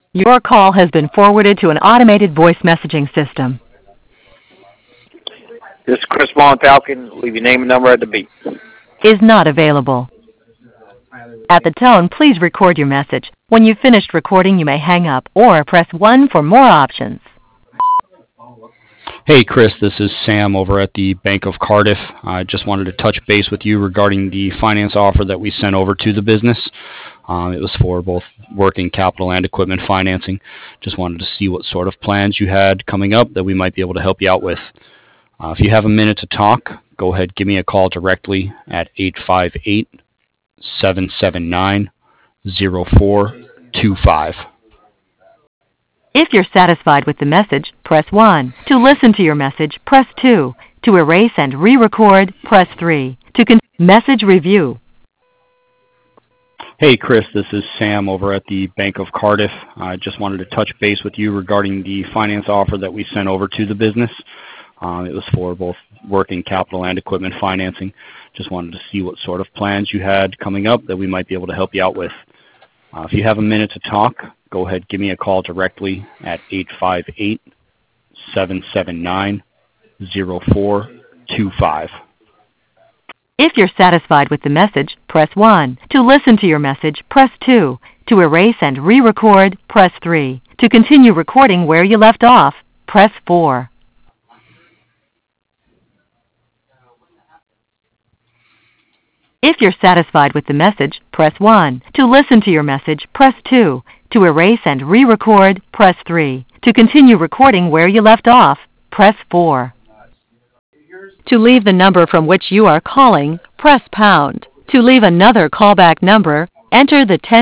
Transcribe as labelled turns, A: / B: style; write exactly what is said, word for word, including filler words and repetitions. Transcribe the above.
A: Your call has been forwarded to an automated voice messaging system.
B: This is Chris Vaughn Falcon. Leave your name and number at the beep.
A: Is not available. At the tone, please record your message. When you've finished recording, you may hang up or press one for more options.
C: Hey, Chris, this is Sam over at the Bank of Cardiff. I just wanted to touch base with you regarding the finance offer that we sent over to the business. Um, it was for both working capital and equipment financing. Just wanted to see what sort of plans you had coming up that we might be able to help you out with. Uh, if you have a minute to talk, go ahead, give me a call directly at eight five eight, seven seven nine, zero four two five.
A: If you're satisfied with the message, press one. To listen to your message, press two. To erase and re-record, press three. To con- message review.
C: Hey, Chris, this is Sam over at the Bank of Cardiff. I just wanted to touch base with you regarding the finance offer that we sent over to the business. Um, it was for both working capital and equipment financing. Just wanted to see what sort of plans you had coming up that we might be able to help you out with. Uh, if you have a minute to talk, go ahead, give me a call directly at eight five eight, seven seven nine, zero four two five.
A: If you're satisfied with the message, press one. To listen to your message, press two. To erase and re-record, press three. To continue recording where you left off, press four. If you're satisfied with the message, press one. To listen to your message, press two. To erase and re-record, press three. To continue recording where you left off, press four. To leave the number from which you are calling, press pound. To leave another callback number, enter the ten